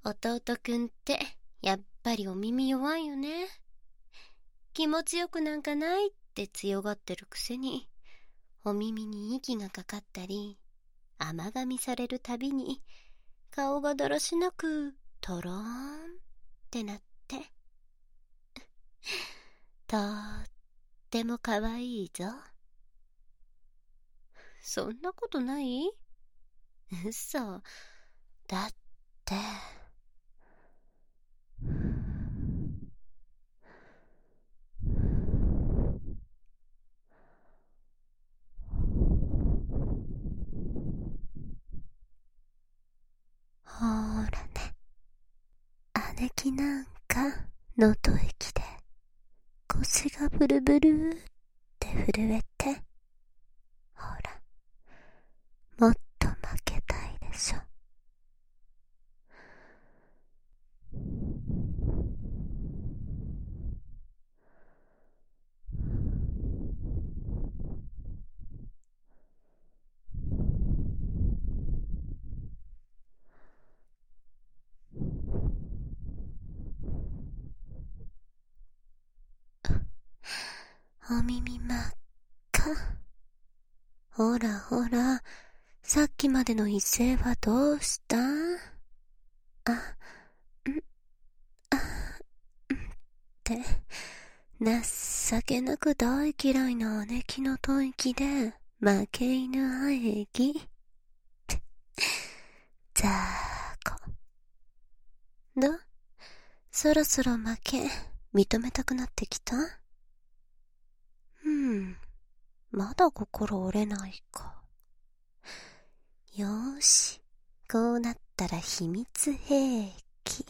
弟くんってやっぱりお耳弱いよね。気持ちよくなんかないって強がってるくせに、お耳に息がかかったり甘噛みされるたびに顔がだらしなくトローンってなってとってもかわいいぞ。そんなことない？嘘だって。ほーらね、姉貴なんか能登駅で腰がブルブルって震えて、ほらもっと負けたいでしょ。お耳真っ赤。ほらほら、さっきまでの威勢はどうした？あ、あ、って情けなく大嫌いな姉貴の吐息で負け犬あえぎ。ざーこ。ど？そろそろ負け認めたくなってきた？まだ心折れないか。よーし、こうなったら秘密兵器。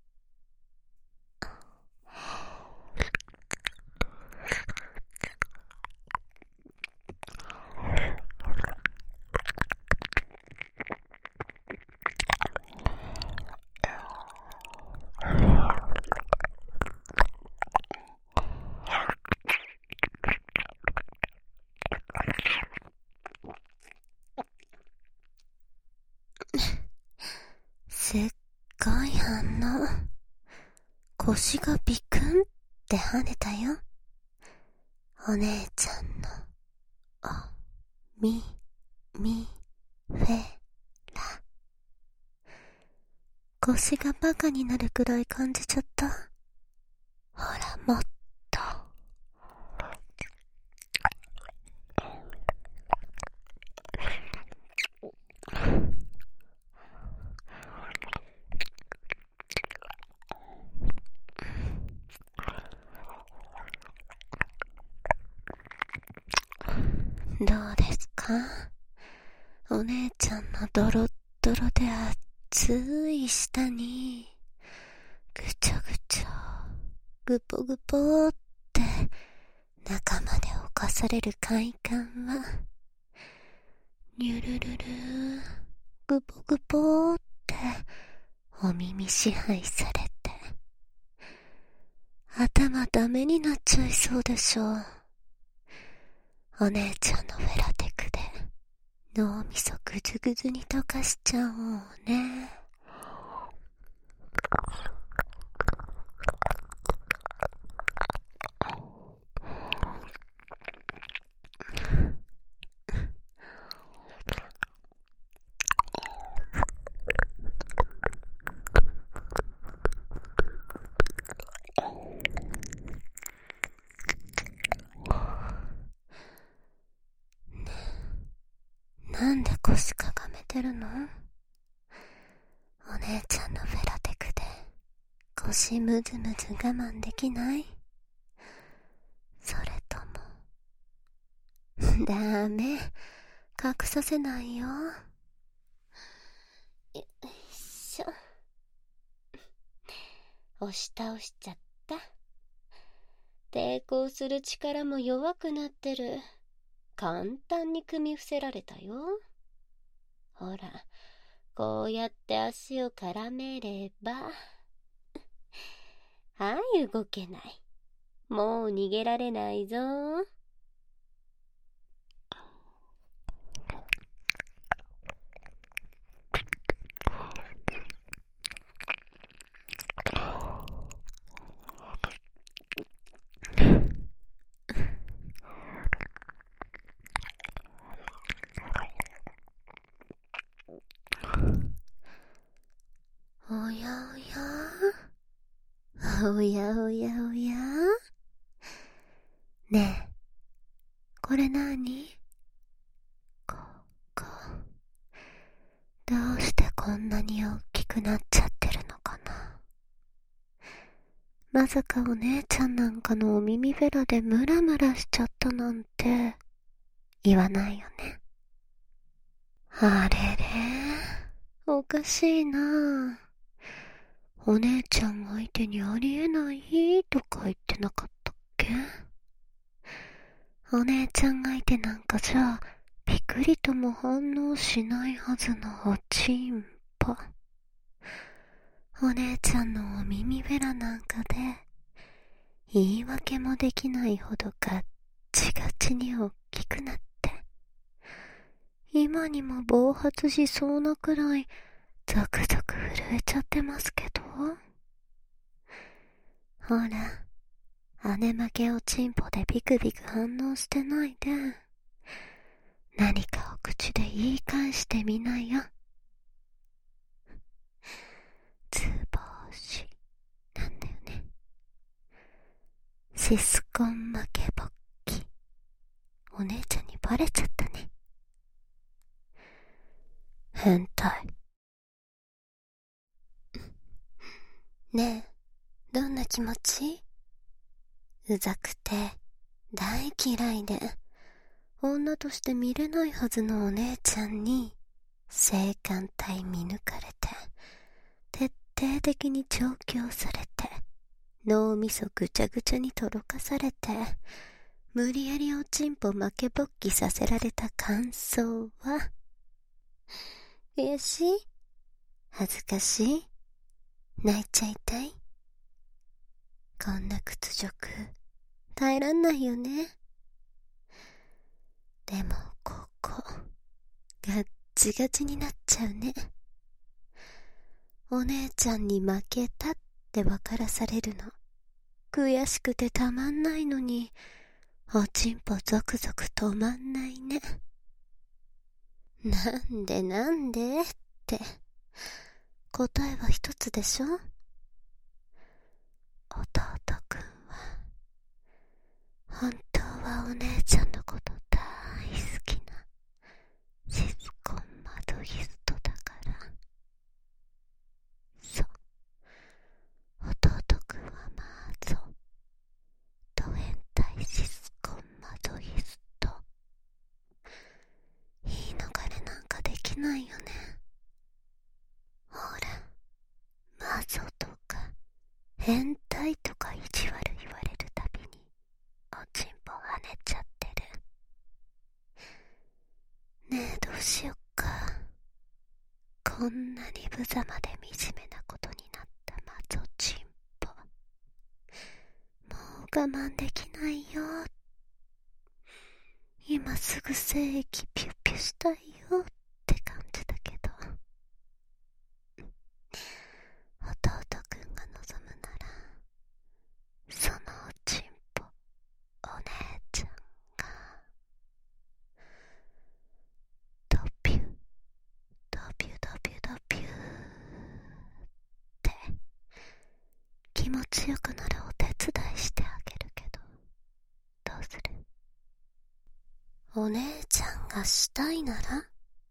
すっごい反応。腰がビクンって跳ねたよ。お姉ちゃんのみフェラ。腰がバカになるくらい感じちゃった。ほらもっと。どうですか？お姉ちゃんのドロッドロで熱い舌にぐちょぐちょぐぽぐぽって中まで侵される快感は、にゅるるるぐぽぐぽってお耳支配されて頭ダメになっちゃいそうでしょう。お姉ちゃんのフェラテクで脳みそぐずぐずに溶かしちゃおうね。なんで腰かがめてるの？お姉ちゃんのフェラテクで腰ムズムズ我慢できない？それともダメ、隠させないよ。よいしょ。押し倒しちゃった。抵抗する力も弱くなってる。簡単に組み伏せられたよ。ほら、こうやって足を絡めればはい、動けない。もう逃げられないぞ。 おやおやおや。ねえ、これ何？ここ。どうしてこんなに大きくなっちゃってるのかな。まさかお姉ちゃんなんかのお耳ベラでムラムラしちゃったなんて言わないよね。あれれ、おかしいな。お姉ちゃん相手にありえないとか言ってなかったっけ？お姉ちゃん相手なんかじゃピクリとも反応しないはずのおちんぽ。お姉ちゃんのお耳ベラなんかで言い訳もできないほどガッチガチに大きくなって、今にも暴発しそうなくらいゾクゾク震えちゃってますけど。ほら、姉負けおちんぽでビクビク反応してないで、何かを口で言い返してみなよ。図星なんだよね。シスコン負けぼっき。お姉ちゃんにバレちゃったね。変態。ねえ、どんな気持ち？うざくて大嫌いで女として見れないはずのお姉ちゃんに性感帯見抜かれて、徹底的に調教されて、脳みそぐちゃぐちゃにとろかされて、無理やりおちんぽ負けぼっきさせられた感想は、悔しい？恥ずかしい？泣いちゃいたい？こんな屈辱耐えらんないよね。でもここガッチガチになっちゃうね。お姉ちゃんに負けたって分からされるの悔しくてたまんないのに、おちんぽゾクゾク止まんないね。なんでって答えは一つでしょ。弟くんは本当はお姉ちゃんのこと大好きなシスコンマドギストだから。そう、弟くんはまあそうド変態シスコンマドギスト。言い逃れなんかできないよね。ほら、マゾとか変態とか意地悪言われるたびにおちんぽ跳ねちゃってる。ねえ、どうしよっか。こんなに無様で惨めなことになったマゾちんぽ、もう我慢できないよ。今すぐ精液ピュッピュしたいよって感じだけど、弟くんが望むならそのおちんぽお姉ちゃんがドピュドピュドピュドピュって気持ちよくなるお手伝いしてあげるけど、どうする？お姉ちゃんがしたいなら？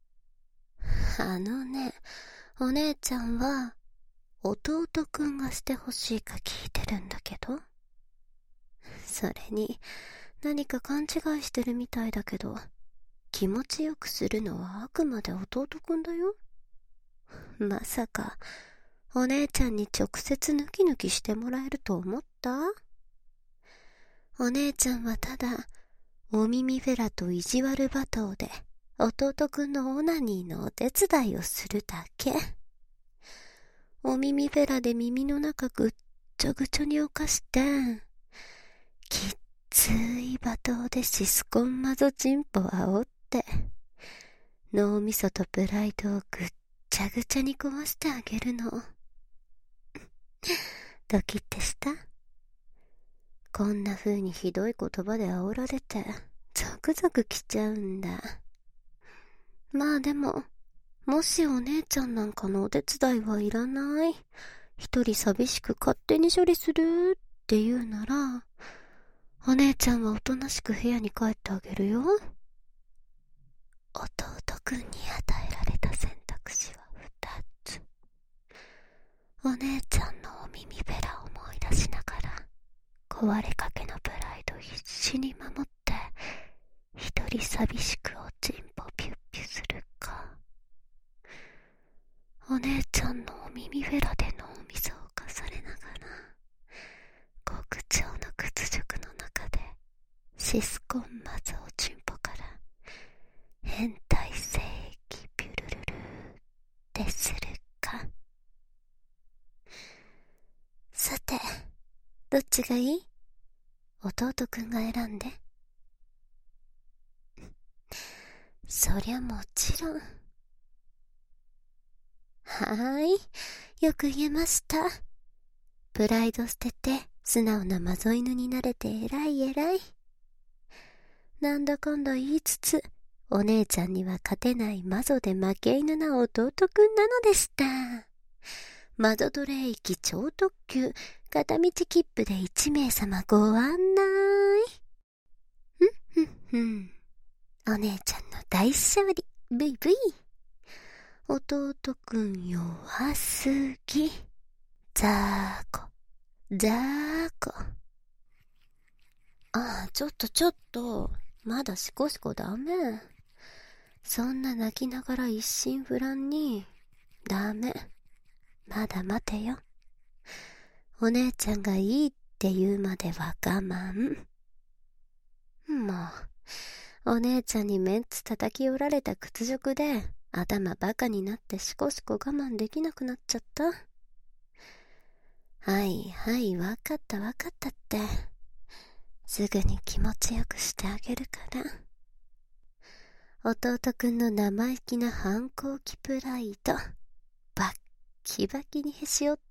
ね、お姉ちゃんは弟くんがしてほしいか聞いてるんだけど。それに何か勘違いしてるみたいだけど、気持ちよくするのはあくまで弟くんだよ。まさかお姉ちゃんに直接ヌキヌキしてもらえると思った？お姉ちゃんはただお耳フェラと意地悪罵倒で弟くんのオナニーのお手伝いをするだけ。お耳フェラで耳の中ぐっちょぐちょに犯して、きっつい罵倒でシスコンマゾチンポ煽って、脳みそとプライドをぐっちゃぐちゃに壊してあげるの。ドキッてした？こんな風にひどい言葉で煽られてゾクゾクきちゃうんだ。まあでも、もしお姉ちゃんなんかのお手伝いはいらない、 一人寂しく勝手に処理するって言うなら、お姉ちゃんはおとなしく部屋に帰ってあげるよ。弟くんに与えられた選択肢は2つ。お姉ちゃんのお耳べらを思い出しながら、壊れかけのプライド必死に守って、一人寂しくおちんぽピュッピュするか。お姉ちゃんのお耳べらで脳みそをかされながら、極長の屈辱の中で、シスコンマズおちんぽから、変態聖域ピュルルルってするか。さて、どっちがいい？弟くんが選んで。そりゃもちろん。はーい、よく言えました。プライド捨てて素直なマゾ犬になれて偉い偉い。なんだかんだ言いつつ、お姉ちゃんには勝てないマゾで負け犬な弟くんなのでした。マゾドレ駅超特急片道切符で1名様ご案内。お姉ちゃんの大勝利。ブイブイ。弟くん弱すぎ。ザーコ。ザーコ。ちょっと。まだシコシコダメ。そんな泣きながら一心不乱に。ダメ。まだ待てよ。お姉ちゃんがいいって言うまでは我慢。もう、お姉ちゃんにメンツ叩き折られた屈辱で、頭バカになってシコシコ我慢できなくなっちゃった。はい、わかったって。すぐに気持ちよくしてあげるから。弟くんの生意気な反抗期プライド、バッキバキにへし折って、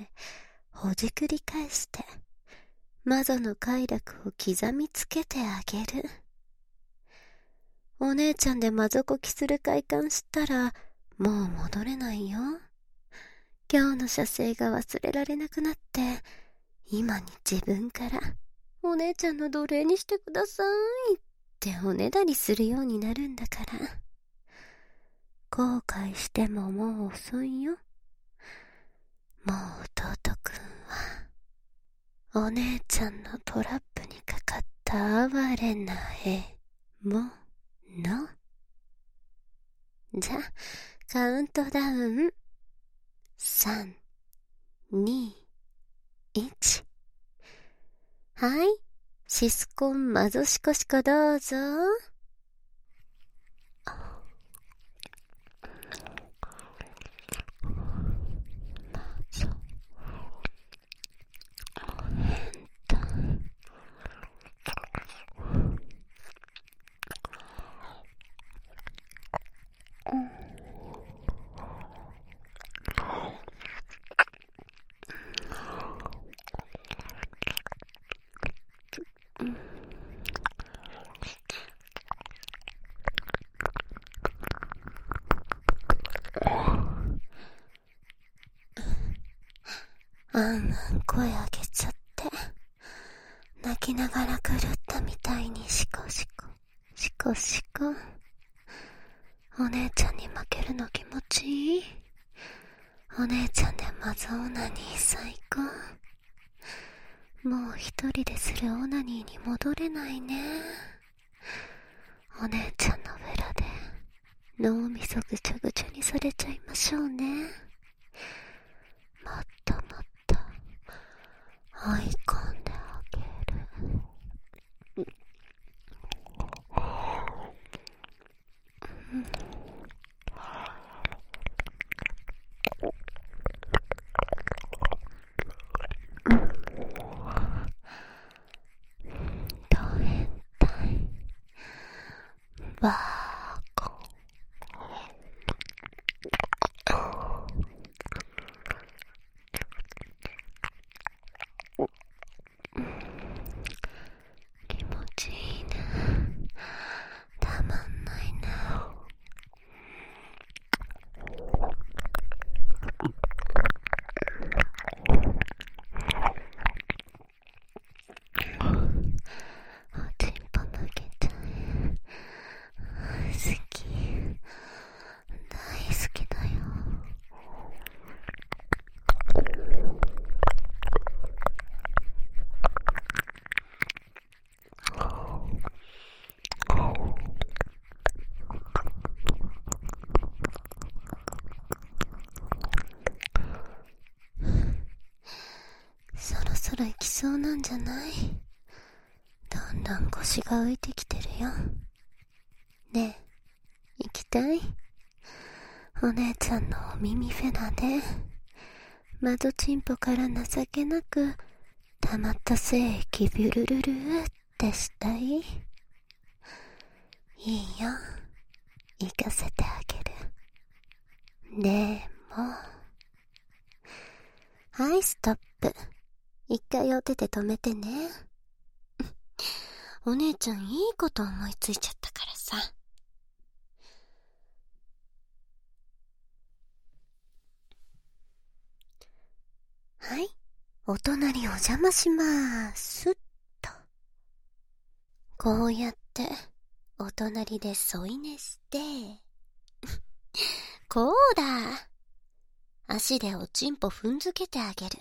ほじくり返して、マゾの快楽を刻みつけてあげる。お姉ちゃんでマゾこきする快感したら、もう戻れないよ。今日の射精が忘れられなくなって、今に自分から、お姉ちゃんの奴隷にしてくださいっておねだりするようになるんだから。後悔してももう遅いよ。もう弟くんは、お姉ちゃんのトラップにかかった哀れな絵もの。じゃ、カウントダウン。3、2、1。はい、シスコンマゾシコシコどうぞ。声上げちゃって。泣きながら狂ったみたいにシコシコ。お姉ちゃんに負けるの気持ちいい。お姉ちゃんでマゾオナニー最高。もう一人でするオナニーに戻れないね。お姉ちゃんのベラで脳みそぐちゃぐちゃにされちゃいましょうね。もっと追い込んであげる。ド変態バーコ。気持ちいいね。たまんないね。 ろ行きそうなんじゃない？どんどん腰が浮いてきてるよ。ねえ、行きたい？お姉ちゃんのお耳フェナで、窓チンポから情けなく、溜まった精液ビュルルルーってしたい？いいよ。行かせてあげる。でも、はい、ストップ。一回お手で止めてね。お姉ちゃんいいこと思いついちゃったからさ。はい、お隣お邪魔しまーすっと。こうやってお隣で添い寝してこうだ。足でおちんぽ踏んづけてあげる。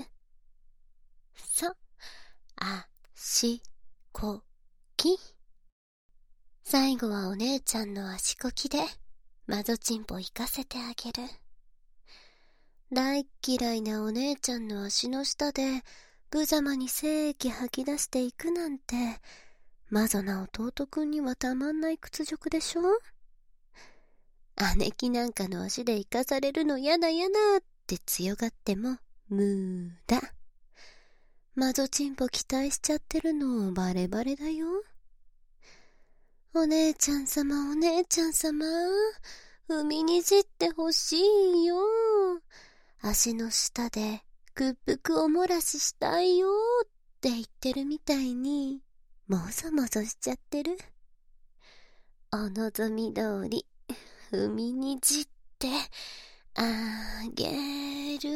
足こき。最後はお姉ちゃんの足こきで窓ちんぽ行かせてあげる。大っ嫌いなお姉ちゃんの足の下で無様に精液吐き出していくなんて、マゾな弟くんにはたまんない屈辱でしょ。姉貴なんかの足で生かされるのやだやだって強がっても無駄。マゾチンポ期待しちゃってるのバレバレだよ。お姉ちゃん様、お姉ちゃん様、海にじってほしいよ。足の下で屈服おもらししたいよって言ってるみたいにもぞもぞしちゃってる。お望み通り海にじってあげる。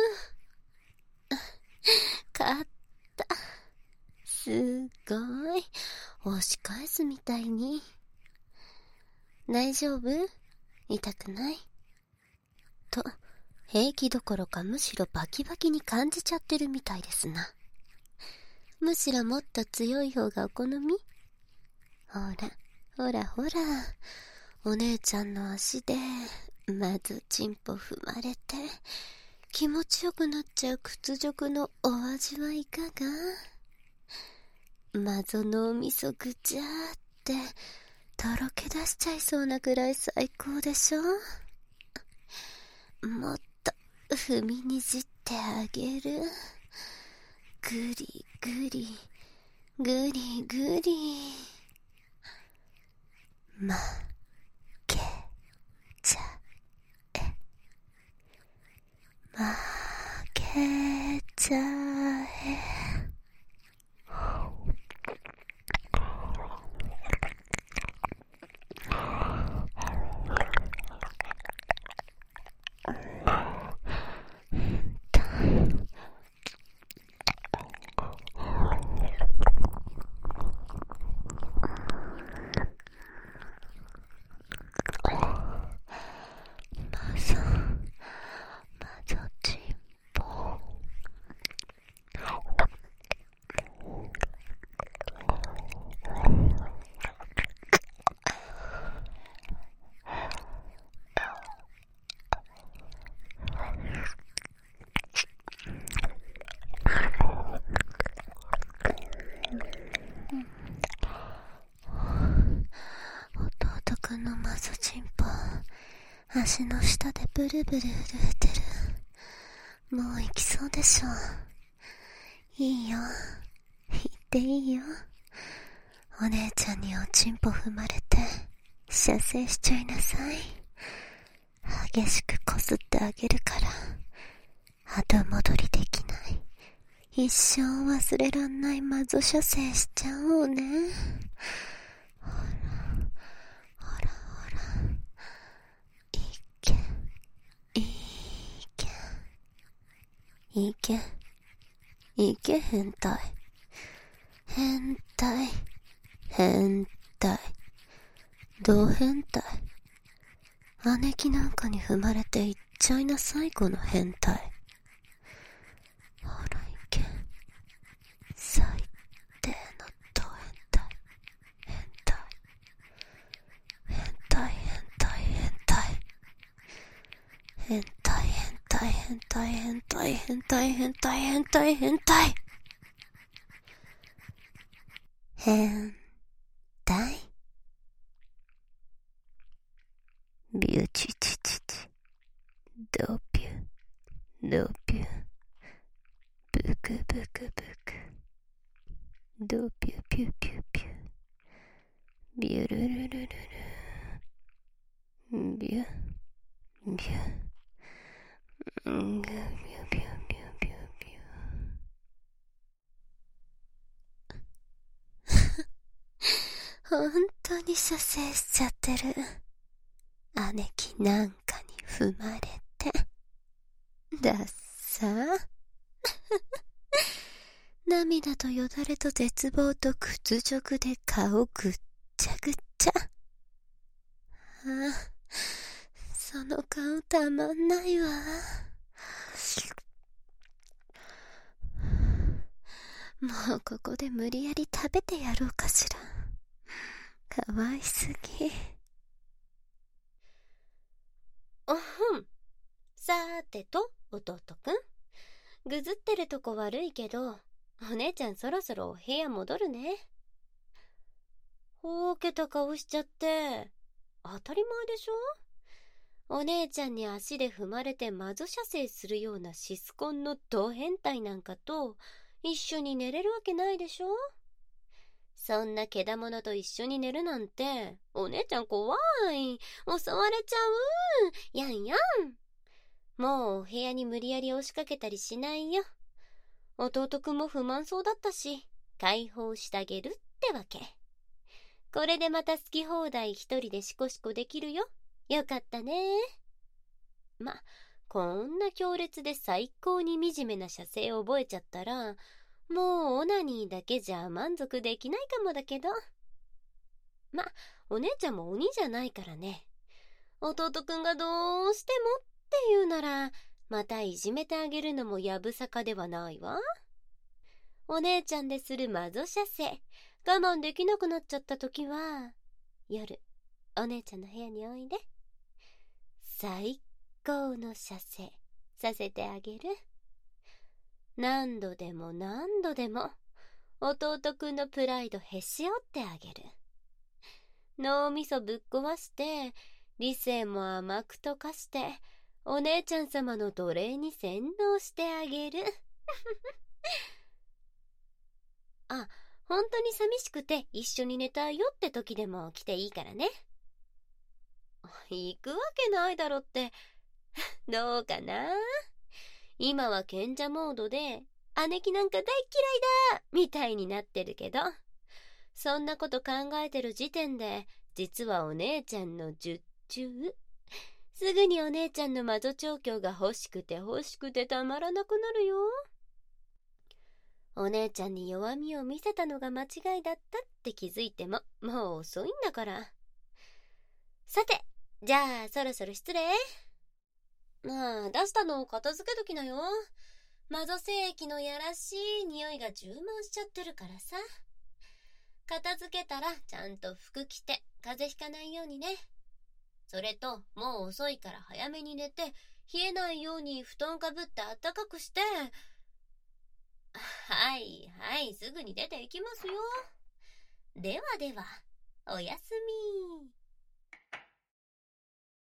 勝った。すごい押し返すみたいに。大丈夫？痛くない？と平気どころかむしろバキバキに感じちゃってるみたいですな。むしろもっと強い方がお好み？ほらほらほら、お姉ちゃんの足でまずチンポ踏まれて気持ちよくなっちゃう屈辱のお味はいかが？マゾのお味噌ぐちゃーってとろけ出しちゃいそうなくらい最高でしょ。もっと踏みにじってあげる。ぐりぐりぐりぐり。負けちゃえ、負けちゃえ。弟くんのマゾチンポ足の下でブルブル震えてる。もう行きそうでしょ。いいよ、行っていいよ。お姉ちゃんにおちんぽ踏まれて射精しちゃいなさい。激しくこすってあげるから後戻りできない、一生忘れらんないマゾ射精しちゃおうね。ほらほらほら、いけいけいけいけ。変態変態変態、どう変態。姉貴なんかに踏まれていっちゃいなさい、この変態。ほらいけ、最低のド変態変態変態変態変態変態変態変態変態変態変態変態変態。 変態ビュチチチチドピュドピュブクブクブクドピュピュピュピュビュルルルルルビュビュビュビュビュビュビュビュビュ本当に射精しちゃってる。姉貴なんかに踏まれて。だっさ涙とよだれと絶望と屈辱で顔ぐっちゃぐっちゃ。ああ、その顔たまんないわ。もうここで無理やり食べてやろうかしら。かわいすぎ。おふん。さーてと、弟くん。ぐずってるとこ悪いけど、お姉ちゃんそろそろお部屋戻るね。ほうけた顔しちゃって、当たり前でしょ？お姉ちゃんに足で踏まれて魔女射精するようなシスコンのド変態なんかと一緒に寝れるわけないでしょ？そんなけだものと一緒に寝るなんて、お姉ちゃん怖い。襲われちゃう。やんやん。もうお部屋に無理やり押しかけたりしないよ。弟くんも不満そうだったし、解放してあげるってわけ。これでまた好き放題一人でシコシコできるよ。よかったね。こんな強烈で最高に惨めな射精を覚えちゃったら、もうオナニーだけじゃ満足できないかもだけど。お姉ちゃんも鬼じゃないからね。弟くんがどうしてもって言うなら、またいじめてあげるのもやぶさかではないわ。お姉ちゃんでする魔女射精、我慢できなくなっちゃった時は、夜、お姉ちゃんの部屋においで。最高の射精、させてあげる。何度でも何度でも、弟くんのプライドへし折ってあげる。脳みそぶっ壊して、理性も甘く溶かして、お姉ちゃん様の奴隷に洗脳してあげる。本当に寂しくて一緒に寝たいよって時でも来ていいからね。行くわけないだろって。どうかな？今は賢者モードで、姉貴なんか大嫌いだみたいになってるけど、そんなこと考えてる時点で、実はお姉ちゃんの術中。すぐにお姉ちゃんの魔女調教が欲しくて欲しくてたまらなくなるよ。お姉ちゃんに弱みを見せたのが間違いだったって気づいても、もう遅いんだから。さて、じゃあそろそろ失礼。出したのを片付けときなよ。魔女精液のやらしい匂いが充満しちゃってるからさ。片付けたらちゃんと服着て風邪ひかないようにね。それと、もう遅いから早めに寝て、冷えないように布団かぶってあったかくして。はい、すぐに出て行きますよ。ではでは、おやすみ。